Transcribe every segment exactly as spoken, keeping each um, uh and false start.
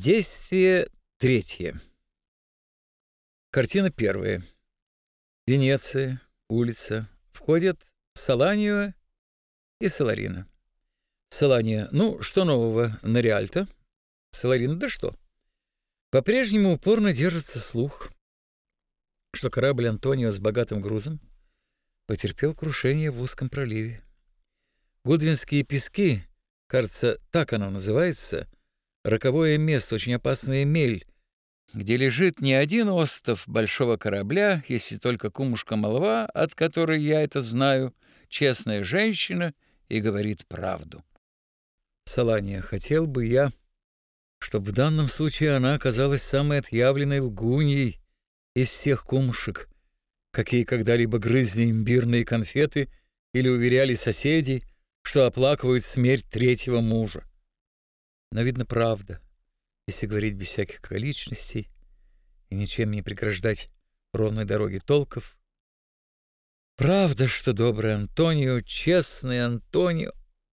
Действие третье. Картина первая. Венеция, улица. Входят Саланио и Саларина. Саланио: ну, что нового на Риальто? Саларина: да что. По-прежнему упорно держится слух, что корабль Антонио с богатым грузом потерпел крушение в узком проливе. Гудвинские пески, кажется, так оно называется, роковое место, очень опасная мель, где лежит не один остов большого корабля, если только кумушка молва, от которой я это знаю, честная женщина и говорит правду. Саланио: хотел бы я, чтобы в данном случае она оказалась самой отъявленной лгуньей из всех кумушек, какие когда-либо грызли имбирные конфеты или уверяли соседей, что оплакивают смерть третьего мужа. Но, видно, правда, если говорить без всяких околичностей и ничем не преграждать ровной дороги толков. Правда, что добрый Антонио, честный Антонио.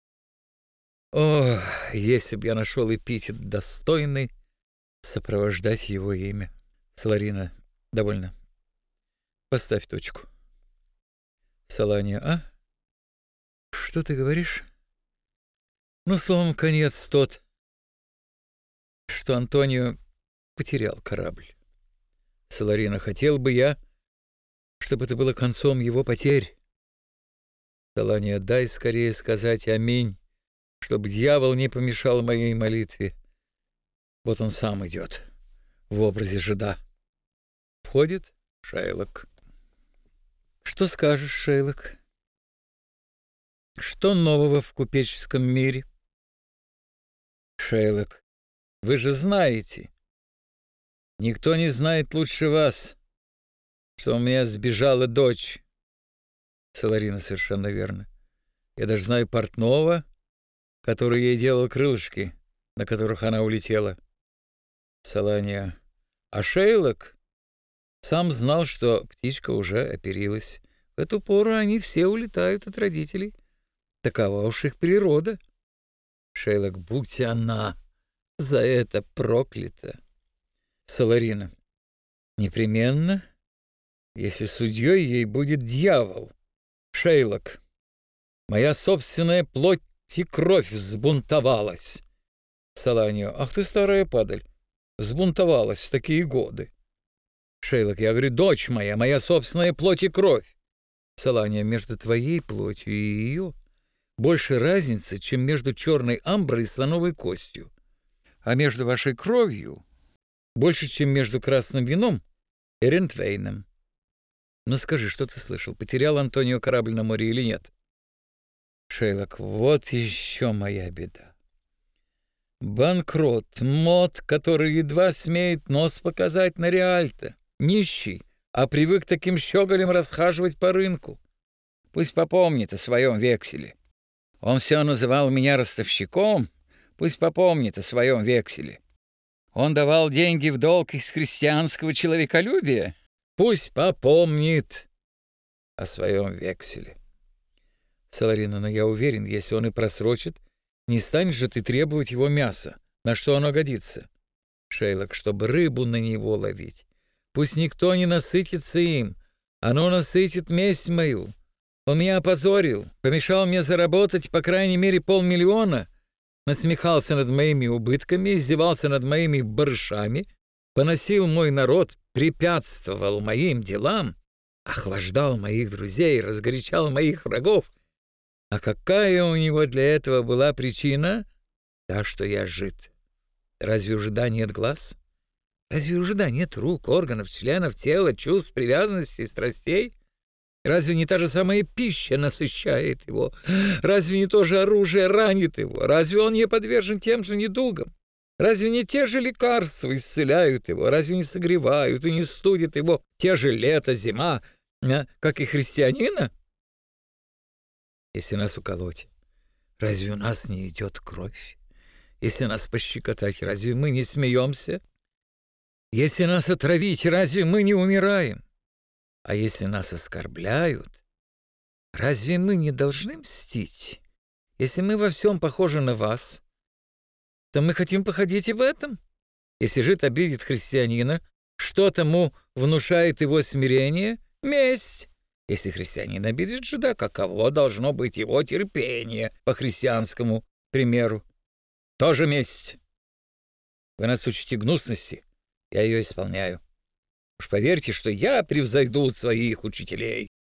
О, если б я нашел эпитет достойный сопровождать его имя. Саларина: довольно. Поставь точку. Саланио: а? Что ты говоришь? Ну, словом, конец тот, что Антонио потерял корабль. Саларина: хотел бы я, чтобы это было концом его потерь. Саланио: дай скорее сказать аминь, чтобы дьявол не помешал моей молитве. Вот он сам идет в образе жида. Входит Шейлок. Что скажешь, Шейлок? Что нового в купеческом мире? Шейлок: вы же знаете, никто не знает лучше вас, что у меня сбежала дочь. Саларина: совершенно верно. Я даже знаю портного, который ей делал крылышки, на которых она улетела. Саланио: а Шейлок сам знал, что птичка уже оперилась. В эту пору они все улетают от родителей. Такова уж их природа. Шейлок: будь она за это проклята. Саларина: непременно, если судьей ей будет дьявол. Шейлок: моя собственная плоть и кровь взбунтовалась. Саланио: ах ты, старая падаль, взбунтовалась в такие годы. Шейлок: я говорю, дочь моя, моя собственная плоть и кровь. Саланио: между твоей плотью и ее больше разницы, чем между черной амброй и слоновой костью, а между вашей кровью больше, чем между красным вином и рентвейном. Ну скажи, что ты слышал, потерял Антонио корабль на море или нет? Шейлок: вот еще моя беда. Банкрот, мод, который едва смеет нос показать на Риальто, нищий, а привык таким щеголем расхаживать по рынку. Пусть попомнит о своем векселе. Он все называл меня ростовщиком, пусть попомнит о своем векселе. Он давал деньги в долг из христианского человеколюбия, пусть попомнит о своем векселе. Саларина: но я уверен, если он и просрочит, не станешь же ты требовать его мяса, на что оно годится. Шейлок: чтобы рыбу на него ловить. Пусть никто не насытится им, оно насытит месть мою. Он меня опозорил, помешал мне заработать по крайней мере полмиллиона, насмехался над моими убытками, издевался над моими барышами, поносил мой народ, препятствовал моим делам, охлаждал моих друзей, разгорячал моих врагов. А какая у него для этого была причина? Та, что я жид. Разве у жида нет глаз? Разве у жида нет рук, органов, членов, тела, чувств, привязанностей, страстей? Разве не та же самая пища насыщает его? Разве не то же оружие ранит его? Разве он не подвержен тем же недугам? Разве не те же лекарства исцеляют его? Разве не согревают и не студят его те же лето, зима, как и христианина? Если нас уколоть, разве у нас не идет кровь? Если нас пощекотать, разве мы не смеемся? Если нас отравить, разве мы не умираем? А если нас оскорбляют, разве мы не должны мстить? Если мы во всем похожи на вас, то мы хотим походить и в этом. Если жид обидит христианина, что тому внушает его смирение? Месть. Если христианин обидит жида, каково должно быть его терпение по христианскому примеру? Тоже месть. Вы нас учите гнусности, я ее исполняю. Уж поверьте, что я превзойду своих учителей.